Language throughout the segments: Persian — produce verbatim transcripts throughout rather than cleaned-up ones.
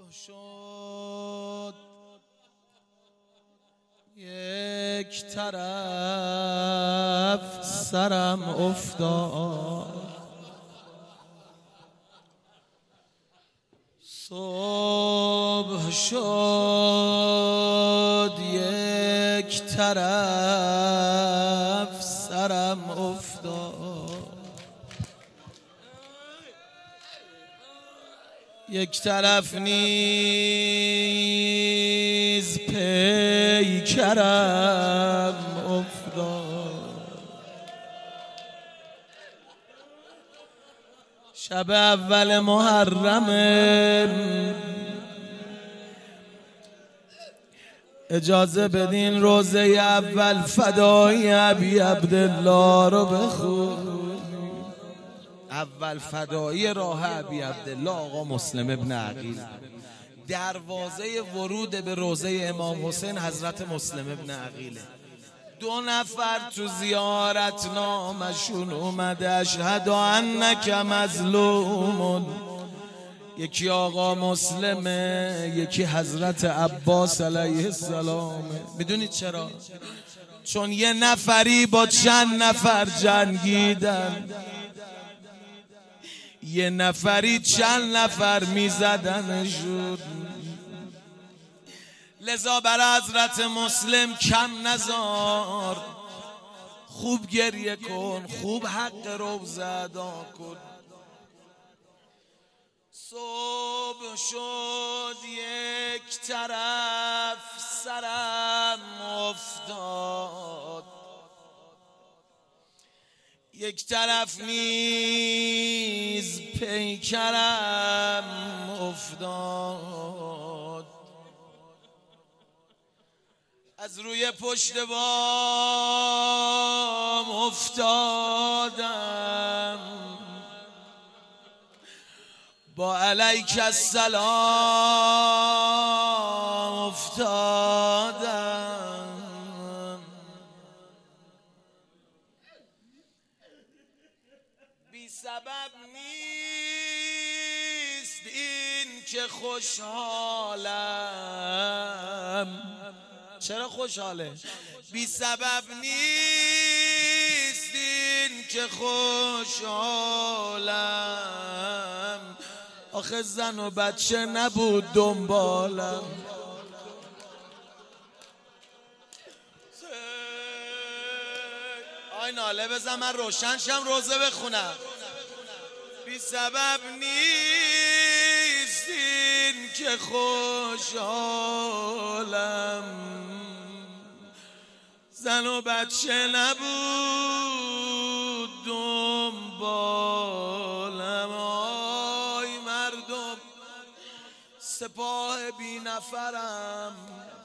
شد یک طرف سرم افتاد، صبح شد یک طرف سرم افتاد، یک طرف نیز پیکرم افتاد. شب اول محرم اجازه بدین روزه اول فدای ابی عبدالله رو بخون. اول فدایی راه ابی عبدالله آقا مسلم ابن عقیل، دروازه ورود به روزه امام حسین حضرت مسلم ابن عقیله. دو نفر تو زیارت نامشون اومده اشهد انک مظلوم، یکی آقا مسلمه، یکی حضرت عباس علیه السلامه. میدونید چرا؟ چون یه نفری با چند نفر جنگیدن، یه نفری چند نفر میزدنشون، لذا بر حضرت مسلم کم نزار، خوب گریه کن، خوب حق روزه ادا کن. صبح شد یک طرف سرم افتاد، یک طرف نیز پیکرم افتاد. از روی پشت بام افتادم، با علیک السلام افتادم. بی سبب نیست این که خوشحالم. چرا خوشحاله؟ بی سبب نیست این که خوشحالم، آخه زن و بچه نبود دنبالم. آی ناله بزن من روشن شم روزه بخونم. بی سبب نیست این که خوشحالم، زن و بچه نبود دنبالم. آی مردم سپاه بی نفرم،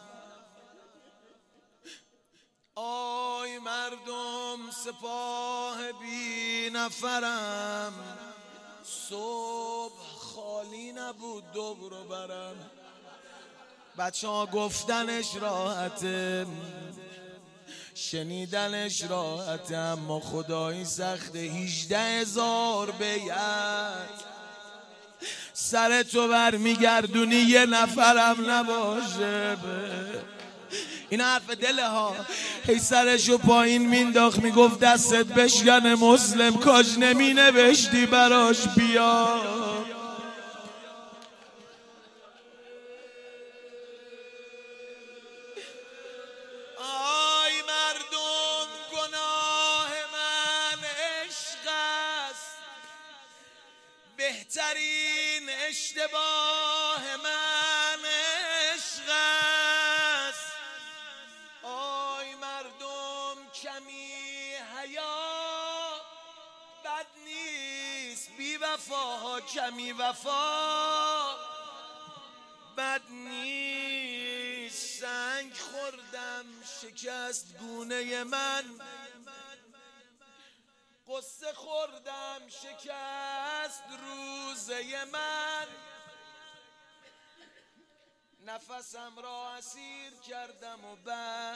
آی مردم سپاه بی نفرم، صبح خالی نبود دور برم. بچه ها گفتنش راحته، شنیدنش راحته، اما خدایی سخته. هجده هزار بیعت سر تو بر میگردونی یه نفرم نباشه. این حرف دله ها. هی سرشو پایین مینداخت میگفت دستت بشکن مسلم، کاش نمی نوشتی براش بیا. آی مردم گناه من عشق است، بهترین اشتباه من عشق است. آی مردم کمی حیا بد نیست، بی وفاها کمی وفا بد نیست. سنگ خوردم شکست گونه من، قصه خوردم شکست روزه من. نفسم را اسیر کردم و بعد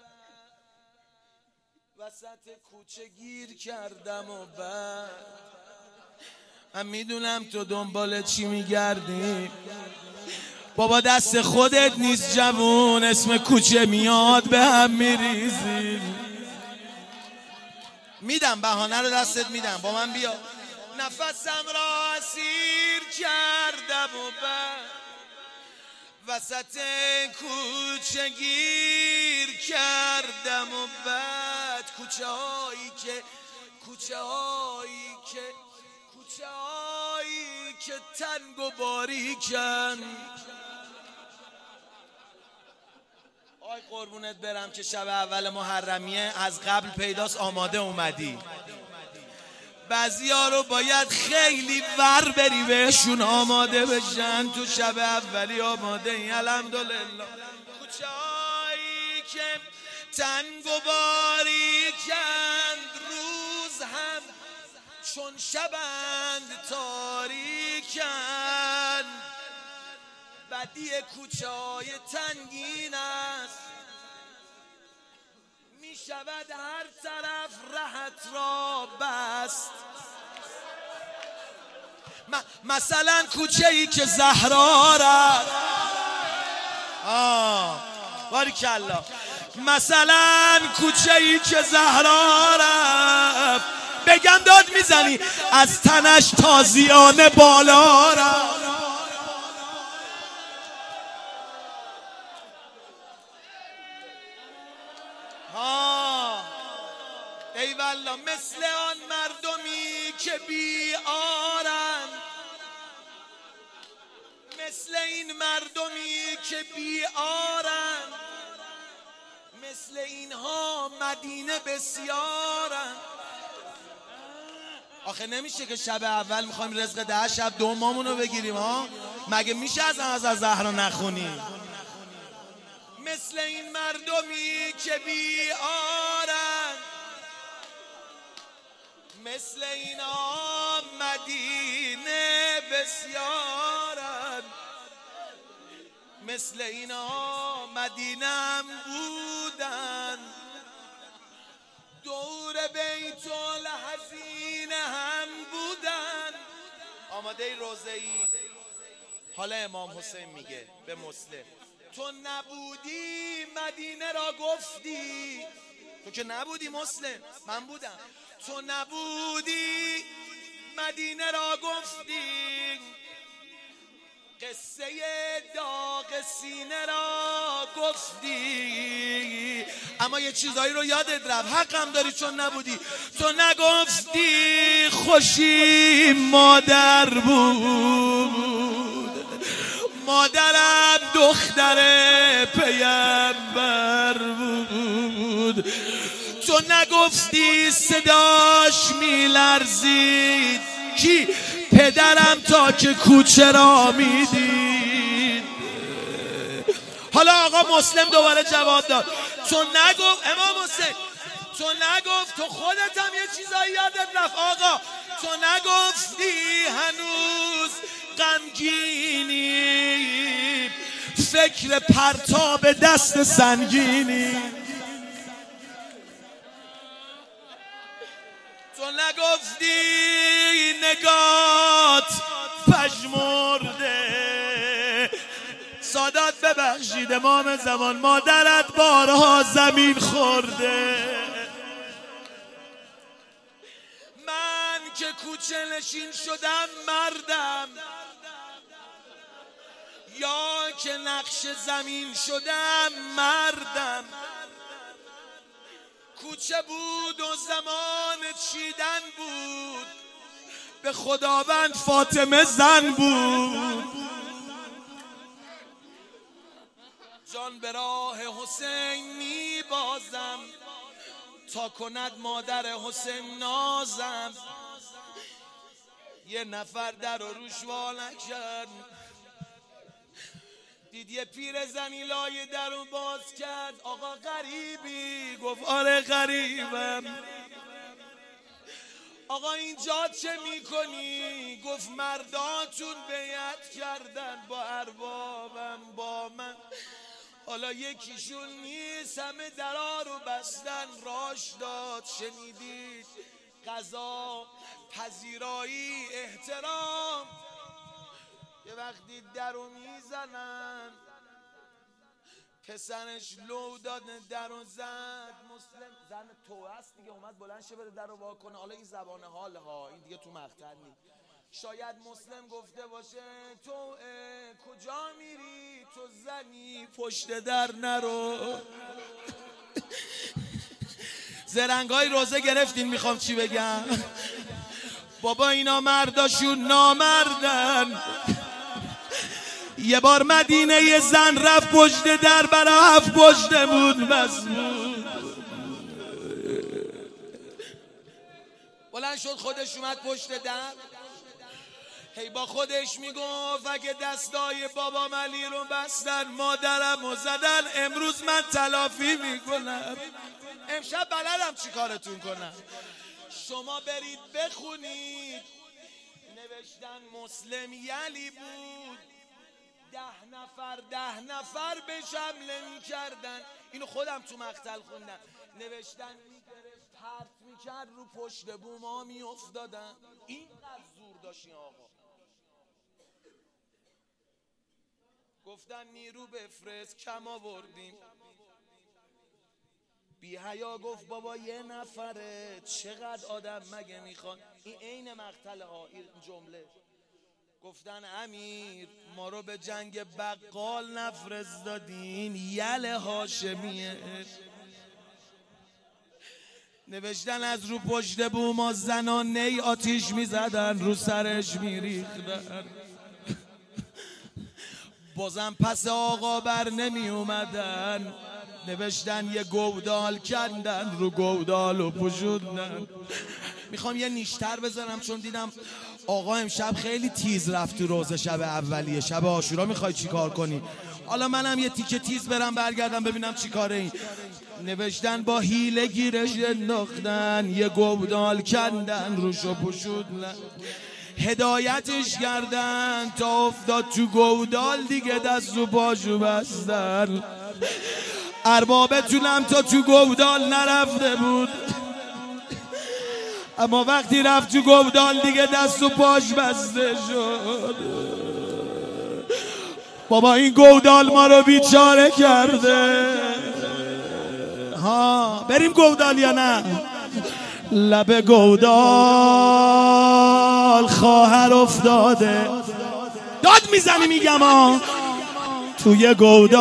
وسط کوچه گیر کردم و بعد من میدونم تو دنبال چی میگردی، بابا دست خودت نیست جوون، اسم کوچه میاد به هم میریزی. میدم بهانه رو دستت میدم، با من بیا. نفسم را اسیر کردم و بعد وسط کوچه گیر کردم و بعد کوچه هایی که کوچه هایی که کوچه هایی که تنگ و باریکن. آی قربونت برم که شب اول محرمیه از قبل پیداست آماده اومدی. بعضیا رو باید خیلی ور بری بهشون آماده بشن، تو شب اولی آماده این. الحمدلله کوچه هایی که تنگ و باریکند، روز هم چون شبند تاریکند. بدی کوچه های تنگین است، می شود هر طرف رهت را بست. مثلا کوچه ای که زهرا رفت، آه باریکالله. مثلا کوچه ای که زهرا رفت، بگم داد میزنی از تنش تازیانه بالا رفت. ای والله مثل آن مردمی که بی آرن، مثل این مردمی که بی آرن، مثل اینها مدینه بسیارن. آخه نمیشه که شب اول میخوایم رزق ده شب دومامون رو بگیریم ها؟ مگه میشه از از از زهرا نخونیم؟ مثل این مردمی که بی آرن، مثل اینا مدینه بسیارن، مثل اینا مدینه هم بودن، دور بیت الحزین هم بودن. آماده روزه ای؟ حالا امام حسین میگه به مسلم تو نبودی مدینه را گفتی. تو که نبودی مسلم، من بودم. تو نبودی مدینه را گفتی، قصه داغ سینه را گفتی. اما یه چیزایی رو یادت رفت، حقم داری چون نبودی. تو نگفتی خوشی مادر بود، مادرم دختر پیامبر بود. تو نگفتی صداش میلرزید، کی؟ پدرم تا که کوچه را میدید. حالا آقا مسلم دوباره جواب داد. تو نگفت امام حسین، تو نگفت، تو خودت هم یه چیزایی یادت رفت آقا. تو نگفتی هنوز غمگینی، فکر پرتاب دست سنگینی. تو نگفتی نگات پژمرده، سادات ببخشید امام زمان، مادرت بارها زمین خورده. من که کوچه نشین شدم مردم، یا که نقش زمین شدم مردم. کوچه بود و زمان چیدن بود، به خداوند فاطمه زن بود. جان به راه حسین می بازم، تا کند مادر حسین نازم. یه نفر در رو روش وا نکرد، دید یه پیر زنی لای در رو باز کرد. آقا غریبی؟ گفت آره غریبم. آقا اینجا چه میکنی؟ گفت مرداتون بیعت کردن با اربابم با من، حالا یکیشون نیست، همه درا رو بستن. راش داد شنیدید، غذا، پذیرایی، احترام. که وقتی در رو میزنن پسرش لو داد در رو زد. مسلم زن تو است دیگه، اومد بلند شه بره در رو وا کنه. حالا این زبان حال ها، این دیگه تو مقطع نیست. شاید مسلم گفته باشه تو کجا میری، تو زنی پشت در نرو. زرنگای روزه گرفتین، میخوام چی بگم. بابا اینا مرداشون نامردن. یه بار مدینه یه زن رفت پشت در، برا هفت پشت بود بس بود. بلند شد خودش اومد پشت در، هی با خودش میگفت اگه دستای بابام علی رو بستن مادرم رو زدن امروز من تلافی میکنم. امشب بلدم چی کارتون کنم. شما برید بخونید، نوشتن مسلم یلی بود، ده نفر ده نفر به حمله میکردن. اینو خودم تو مقتل خوندم. نوشتن میگرفت پرت میکرد رو پشت بوما میافتادن. اینقدر زور داشت این آقا. گفتن نیرو بفرست، کم آوردیم. بی حیا گفت بابا یه نفره، چقدر آدم مگه میخوان. این عین مقتل ها این جمله. گفتن امیر ما رو به جنگ بقال نفرستادین، یل هاشمیه. نوشتن از رو پشت بوما زنان نی آتیش میزدن، رو سرش میریختن. بازم پس آقا بر نمی اومدن. نوشتن یه گودال کندن، رو گودال و پشوندن. میخوام یه نیشتر بزنم چون دیدم آقا امشب خیلی تیز رفت تو روزه شب اولیه. شب عاشورا میخوای چی کار کنی؟ حالا منم یه تیکه تیز برم برگردم ببینم چی کاره این. نوشتن با حیله گیرش انداختن، یه گودال کندن، روشو پشوندن. هدایتش کردن تا افتاد تو گودال، دیگه دست و پاشو بستن. اربابتونم تا تو گودال نرفته بود، اما وقتی رفت تو گودال دیگه دست و پاش بسته شد. بابا این گودال ما رو بیچاره کرده. ها بریم گودال یا نه؟ لب گودال خواهر افتاده. داد میزنی میگم ها. توی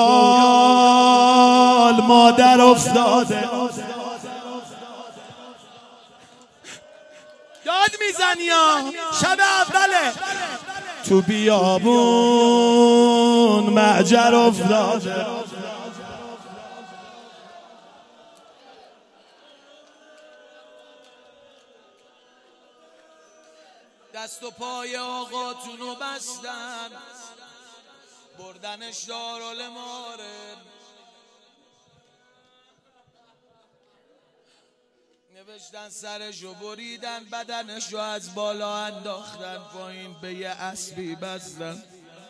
گودال مادر افتاده. داد میزنی ها. شب اوله تو بیابون معجر افتاده. دست و پای آقاتونو بستن، بردنش دارالمعارف. نوشتن سرشو بریدن، بدنشو از بالا انداختن پایین، به یه اسبی بستن.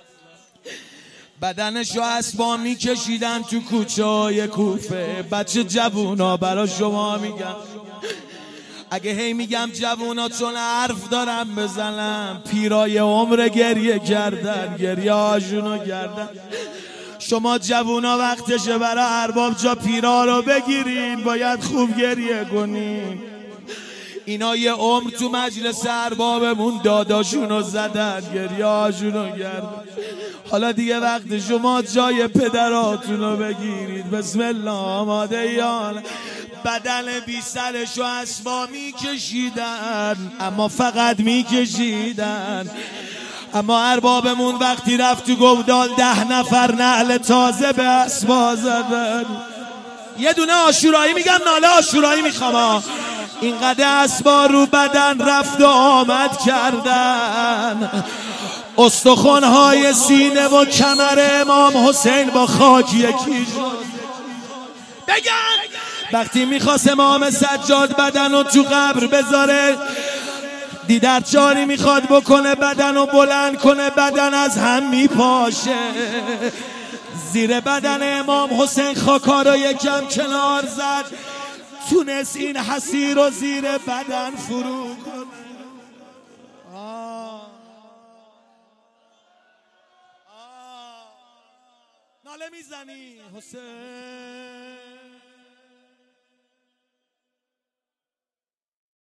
بدنشو اسبا میکشیدن تو کوچه های کوفه. بچه جوونا برا شما میگم، اگه هی میگم جوونا چون حرف دارم بزنم، پیرای عمر گریه کردن، گریه هاشونو کردن. شما جوونا وقتشه برای ارباب جا پیرا رو بگیرین، باید خوب گریه کنین. اینا یه عمر تو مجلس اربابمون داداشونو زدن، گریه هاشونو کردن. حالا دیگه وقت شما جای پدراتونو بگیرید. بسم الله آماده یان. بدن بی سرشو اسبا میکشیدن، اما فقط میکشیدن. اما اربابمون وقتی رفت تو گودال ده نفر نعل تازه به اسبا زدن. یه دونه عاشورایی میگم، ناله عاشورایی میخوام. اینقدر اسبا رو بدن رفت و آمد کردن. استخوان‌های سینه و کمر امام حسین با خاک یکی شد. بگن وقتی میخواست امام سجاد بدن رو تو قبر بذاره، دیدر چاری میخواد بکنه بدن رو بلند کنه، بدن از هم میپاشه. زیر بدن امام حسین خاکا رو یکم کنار زد، تونست این حسیر رو زیر بدن فرو کنه. ناله میزنی حسین؟